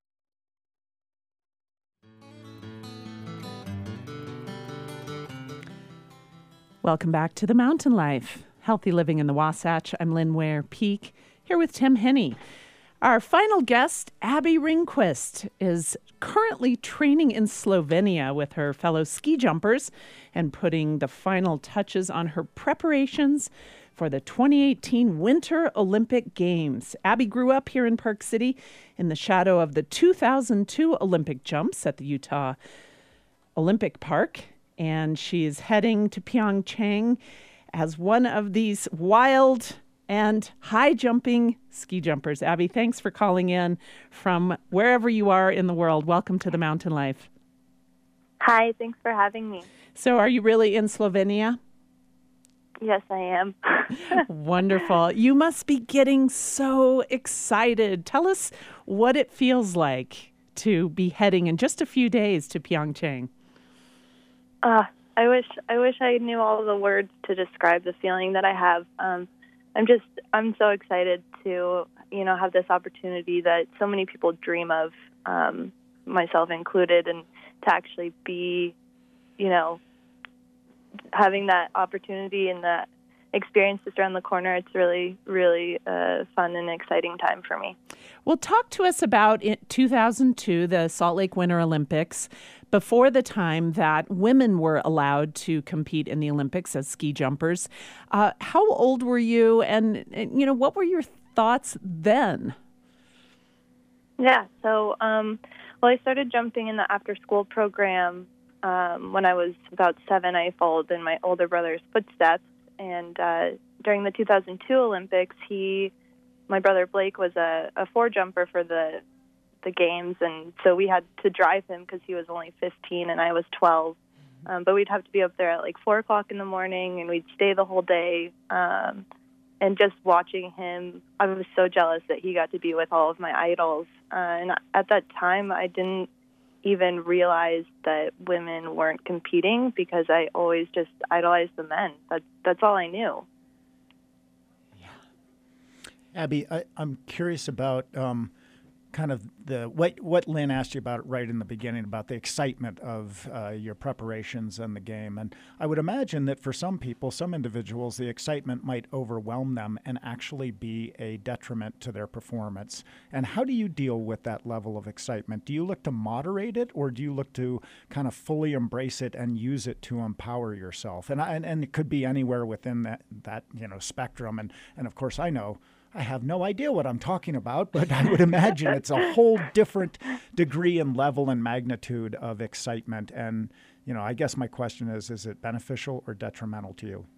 Welcome back to The Mountain Life, Healthy Living in the Wasatch. I'm Lynn Ware Peak, here with Tim Henney. Our final guest, Abby Ringquist, is currently training in Slovenia with her fellow ski jumpers and putting the final touches on her preparations for the twenty eighteen Winter Olympic Games. Abby grew up here in Park City in the shadow of the two thousand two Olympic jumps at the Utah Olympic Park, and she is heading to Pyeongchang as one of these wild and high-jumping ski jumpers. Abby, thanks for calling in from wherever you are in the world. Welcome to the Mountain Life. Hi, thanks for having me. So are you really in Slovenia? Yes, I am. Wonderful. You must be getting so excited. Tell us what it feels like to be heading in just a few days to Pyeongchang. Uh, I wish I wish I knew all the words to describe the feeling that I have. Um, I'm just, I'm so excited to, you know, have this opportunity that so many people dream of, um, myself included, and to actually be, you know, having that opportunity and that experience just around the corner. It's really, really a fun and exciting time for me. Well, talk to us about it, two thousand two, the Salt Lake Winter Olympics, before the time that women were allowed to compete in the Olympics as ski jumpers. Uh, how old were you, and, and, you know, what were your thoughts then? Yeah, so, um, well, I started jumping in the after-school program um, when I was about seven. I followed in my older brother's footsteps, and uh, during the two thousand two Olympics, he, my brother Blake, was a, a four-jumper for the the games, and so we had to drive him because he was only fifteen and I was twelve. Um, but we'd have to be up there at like four o'clock in the morning, and we'd stay the whole day. Um, and just watching him, I was so jealous that he got to be with all of my idols. Uh, and at that time, I didn't even realize that women weren't competing because I always just idolized the men. That's that's all I knew. Abby, I, I'm curious about um, kind of the what what Lynn asked you about right in the beginning about the excitement of uh, your preparations and the game. And I would imagine that for some people, some individuals, the excitement might overwhelm them and actually be a detriment to their performance. And how do you deal with that level of excitement? Do you look to moderate it, or do you look to kind of fully embrace it and use it to empower yourself? And I, and, and it could be anywhere within that that you know spectrum. And and of course, I know I have no idea what I'm talking about, but I would imagine it's a whole different degree and level and magnitude of excitement. And, you know, I guess my question is, is it beneficial or detrimental to you?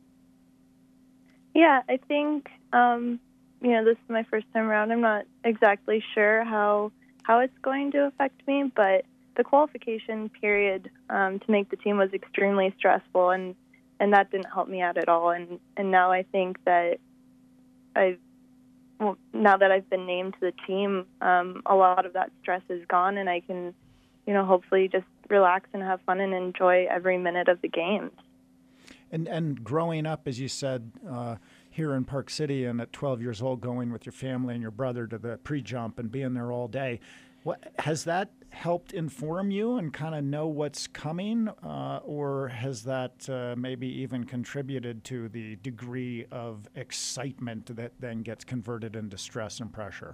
Yeah, I think, um, you know, this is my first time around. I'm not exactly sure how how it's going to affect me, but the qualification period um, to make the team was extremely stressful, and, and that didn't help me out at all. And, and now I think that I've Well, now that I've been named to the team, um, a lot of that stress is gone, and I can, you know, hopefully just relax and have fun and enjoy every minute of the games. And and growing up, as you said, uh, here in Park City, and at twelve years old, going with your family and your brother to the pre-jump and being there all day, what has that helped inform you and kind of know what's coming, uh, or has that uh, maybe even contributed to the degree of excitement that then gets converted into stress and pressure?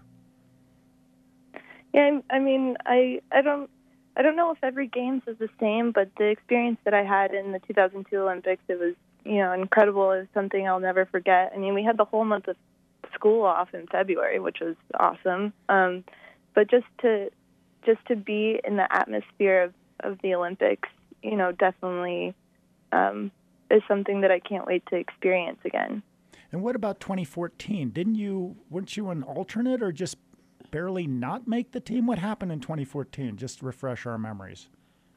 Yeah, I mean, I I don't I don't know if every games is the same, but the experience that I had in the two thousand two Olympics, it was, you know, incredible. It was something I'll never forget. I mean, we had the whole month of school off in February, which was awesome. Um, but just to just to be in the atmosphere of, of the Olympics, you know, definitely um, is something that I can't wait to experience again. And what about twenty fourteen? Didn't you, weren't you an alternate or just barely not make the team? What happened in twenty fourteen? Just to refresh our memories.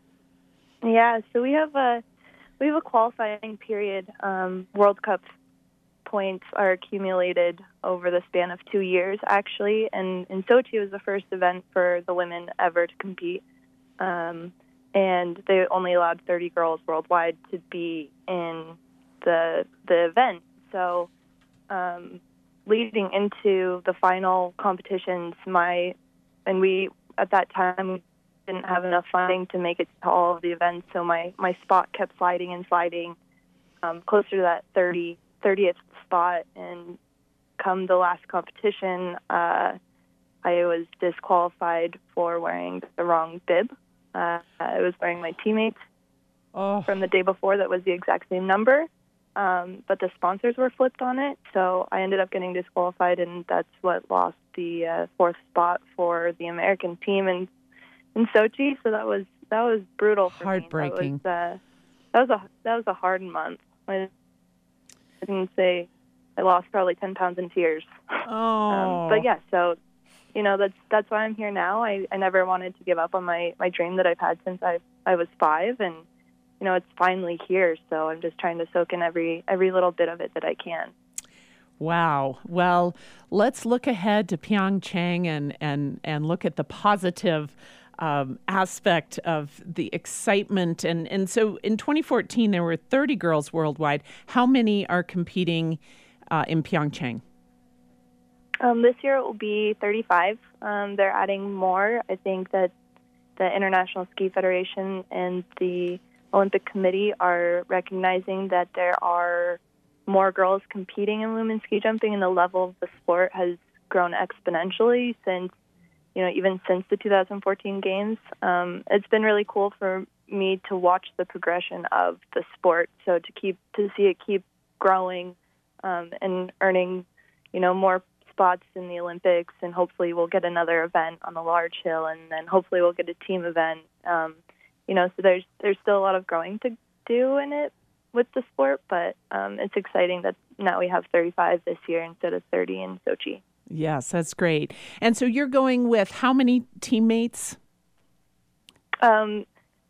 Yeah, so we have a, we have a qualifying period. Um, World Cup points are accumulated over the span of two years, actually, and, and Sochi was the first event for the women ever to compete, um, and they only allowed thirty girls worldwide to be in the the event. So um, leading into the final competitions, my and we at that time didn't have enough funding to make it to all of the events, so my, my spot kept sliding and sliding um, closer to that thirtieth spot, and come the last competition, uh, I was disqualified for wearing the wrong bib. Uh, I was wearing my teammates Oh. from the day before that was the exact same number, um, but the sponsors were flipped on it, so I ended up getting disqualified, and that's what lost the uh, fourth spot for the American team in in Sochi. So that was that was brutal for Heartbreaking. me. That was, uh, that was a that was a hard month. I, I can say I lost probably ten pounds in tears. Oh. Um, but yeah, so you know that's that's why I'm here now. I, I never wanted to give up on my, my dream that I've had since I I was five, and you know it's finally here. So I'm just trying to soak in every every little bit of it that I can. Wow. Well, let's look ahead to Pyeongchang and and and look at the positive um, aspect of the excitement. And and so in twenty fourteen there were thirty girls worldwide. How many are competing uh, in Pyeongchang? Um, this year it will be thirty-five. Um, they're adding more. I think that the International Ski Federation and the Olympic Committee are recognizing that there are more girls competing in women's ski jumping, and the level of the sport has grown exponentially since, you know, even since the two thousand fourteen games. Um, it's been really cool for me to watch the progression of the sport. So to keep to see it keep growing um, and earning, you know, more spots in the Olympics, and hopefully we'll get another event on the large hill, and then hopefully we'll get a team event. Um, you know, so there's there's still a lot of growing to do in it with the sport, but um, it's exciting that now we have thirty-five this year instead of thirty in Sochi. Yes, that's great. And so you're going with how many teammates? Um,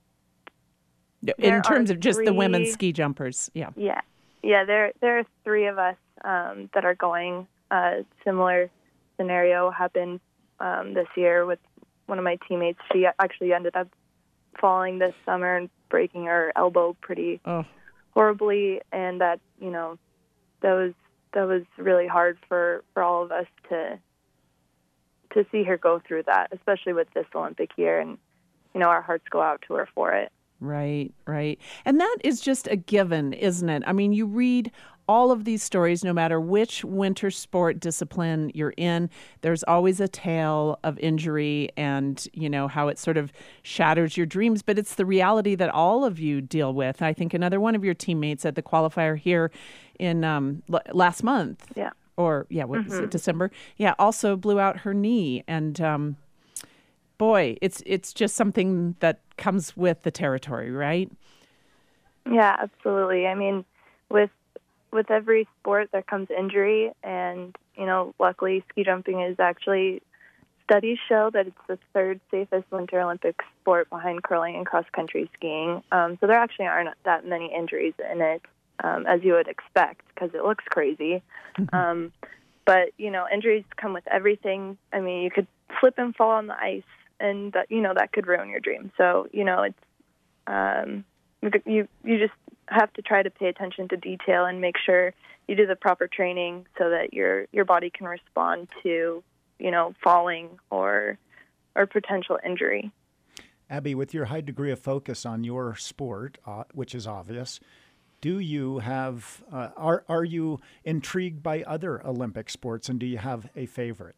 in terms of just three, the women's ski jumpers, yeah. Yeah, yeah. There there are three of us um, that are going. Uh, similar scenario happened um, this year with one of my teammates. She actually ended up falling this summer and breaking her elbow pretty oh. horribly, and that you know that was that was really hard for, for all of us to to see her go through that, especially with this Olympic year, and you know our hearts go out to her for it. Right, right. And that is just a given, isn't it? I mean, you read all of these stories, no matter which winter sport discipline you're in, there's always a tale of injury and, you know, how it sort of shatters your dreams. But it's the reality that all of you deal with. I think another one of your teammates at the qualifier here in um, l- last month, yeah, or yeah, what mm-hmm. was it, December? Yeah, also blew out her knee. And um, boy, it's it's just something that comes with the territory, right? Yeah, absolutely. I mean, with with every sport there comes injury, and you know, luckily ski jumping is actually, studies show that it's the third safest Winter Olympic sport behind curling and cross country skiing. Um, so there actually aren't that many injuries in it, um, as you would expect, because it looks crazy. Mm-hmm. Um, but you know, injuries come with everything. I mean, you could slip and fall on the ice, and that, you know, that could ruin your dream. So you know, it's um, you you just have to try to pay attention to detail and make sure you do the proper training so that your your body can respond to, you know, falling or or potential injury. Abby, with your high degree of focus on your sport, uh, which is obvious, do you have uh, are are you intrigued by other Olympic sports, and do you have a favorite?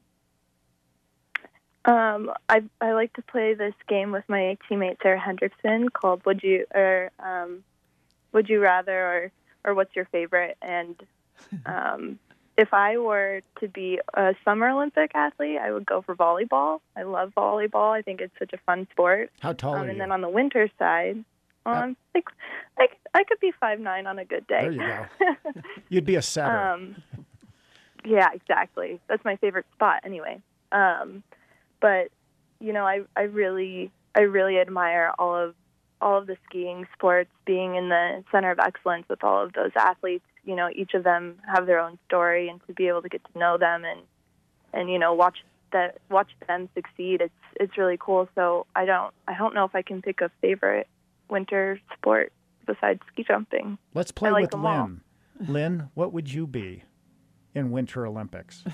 Um, I I like to play this game with my teammate Sarah Hendrickson called Would You or um, Would You Rather or or What's Your Favorite? And um, if I were to be a Summer Olympic athlete, I would go for volleyball. I love volleyball. I think it's such a fun sport. How tall um, are you? And then on the winter side, um, uh, like, I, I could be five nine on a good day. There you go. You'd be a setter. Um, yeah, exactly. That's my favorite spot anyway. Um, But, you know, I, I really I really admire all of all of the skiing sports being in the center of excellence with all of those athletes. You know, each of them have their own story, and to be able to get to know them and, and you know, watch that watch them succeed, it's it's really cool. So I don't I don't know if I can pick a favorite winter sport besides ski jumping. Let's play I like with them Lynn. all. Lynn, what would you be in Winter Olympics?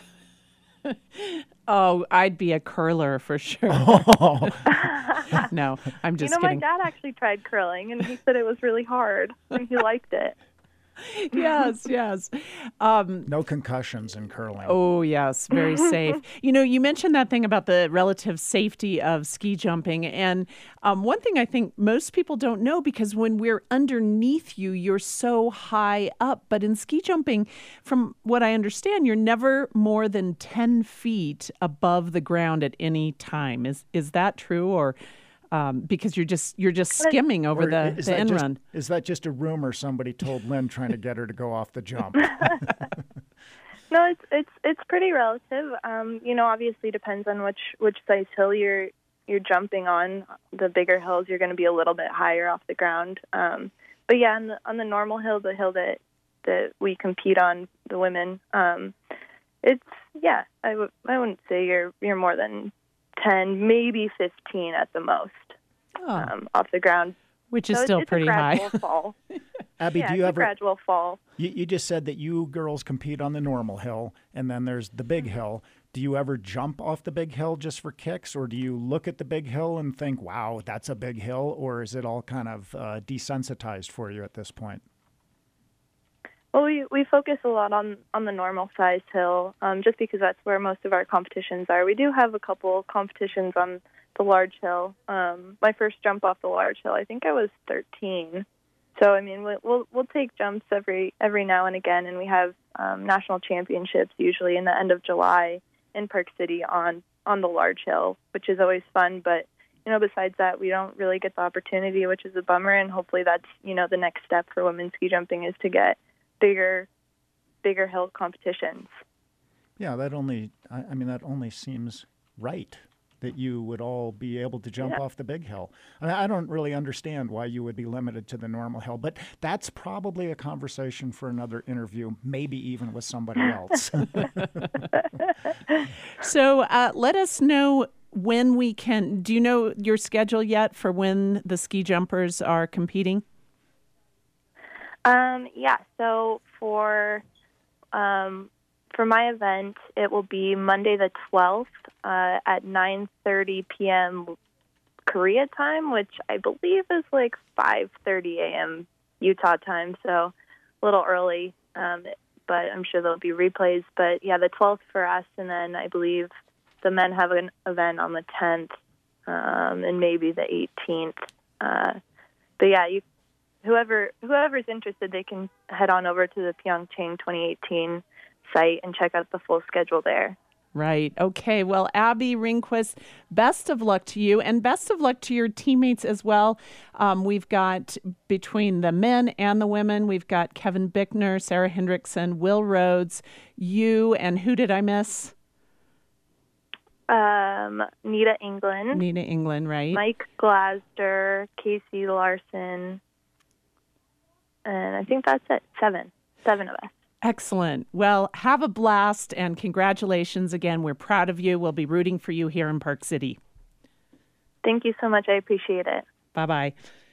Oh, I'd be a curler for sure. Oh. No, I'm just you know, kidding. my dad actually tried curling, and he said it was really hard, and he liked it. Yes, yes. Um, no concussions in curling. Oh, yes, very safe. You know, you mentioned that thing about the relative safety of ski jumping. And um, one thing I think most people don't know, because when we're underneath you, you're so high up. But in ski jumping, from what I understand, you're never more than ten feet above the ground at any time. Is is that true? Or um, because you're just you're just skimming over Or the, is the that end just, run? Is that just a rumor somebody told Lynn trying to get her to go off the jump? No, it's it's it's pretty relative. Um, you know, obviously depends on which which size hill you're you're jumping on. The bigger hills, you're going to be a little bit higher off the ground. Um, but yeah, on the on the normal hill, the hill that that we compete on, the women, um, it's yeah. I would I wouldn't say you're you're more than ten, maybe fifteen at the most, Oh. um, off the ground. Which is So it's- still it's pretty a high. gradual fall. Abby, yeah, do you it's ever? a gradual fall. You, you just said that you girls compete on the normal hill, and then there's the big hill. Do you ever jump off the big hill just for kicks, or do you look at the big hill and think, wow, that's a big hill, or is it all kind of uh, desensitized for you at this point? Well, we, we focus a lot on, on the normal size hill, um, just because that's where most of our competitions are. We do have a couple competitions on the large hill. Um, my first jump off the large hill, I think I was thirteen. So I mean, we'll we'll, we'll take jumps every every now and again, and we have um, national championships usually in the end of July in Park City on on the large hill, which is always fun. But you know, besides that, we don't really get the opportunity, which is a bummer. And hopefully, that's you know the next step for women's ski jumping is to get bigger bigger hill competitions. Yeah, that only I, I mean that only seems right, that you would all be able to jump Yeah. off the big hill. I mean, I don't really understand why you would be limited to the normal hill, but that's probably a conversation for another interview, maybe even with somebody else. So uh, let us know when we can. Do you know your schedule yet for when the ski jumpers are competing? Um, yeah, so for um, for my event, it will be Monday the twelfth uh, at nine thirty p.m. Korea time, which I believe is like five thirty a.m. Utah time, so a little early, um, but I'm sure there'll be replays. But yeah, the twelfth for us, and then I believe the men have an event on the tenth um, and maybe the eighteenth. Uh, but yeah, you Whoever whoever's interested, they can head on over to the Pyeongchang twenty eighteen site and check out the full schedule there. Right. Okay. Well, Abby Ringquist, best of luck to you, and best of luck to your teammates as well. Um, we've got, between the men and the women, we've got Kevin Bickner, Sarah Hendrickson, Will Rhodes, you, and who did I miss? Um, Nita England, Nina England, right? Mike Glasder, Casey Larson, and I think that's it. Seven. Seven of us. Excellent. Well, have a blast, and congratulations again. We're proud of you. We'll be rooting for you here in Park City. Thank you so much. I appreciate it. Bye-bye.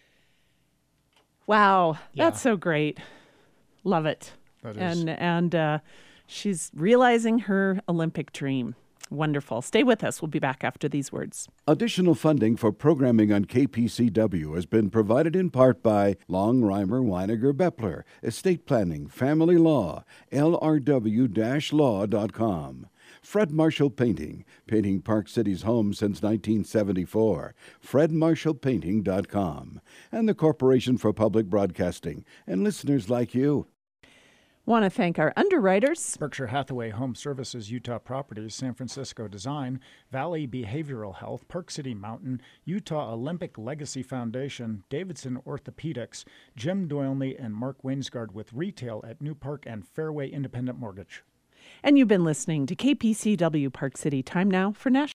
Wow, Yeah. that's so great. Love it. That is. And and uh, she's realizing her Olympic dream. Wonderful. Stay with us. We'll be back after these words. Additional funding for programming on K P C W has been provided in part by Long Reimer Weiniger Bepler, Estate Planning, Family Law, L R W law dot com. Fred Marshall Painting, painting Park City's homes since nineteen seventy-four, fred marshall painting dot com. And the Corporation for Public Broadcasting, and listeners like you. Want to thank our underwriters. Berkshire Hathaway Home Services, Utah Properties, San Francisco Design, Valley Behavioral Health, Park City Mountain, Utah Olympic Legacy Foundation, Davidson Orthopedics, Jim Doyley, and Mark Wainsgard with retail at New Park and Fairway Independent Mortgage. And you've been listening to K P C W Park City. Time now for National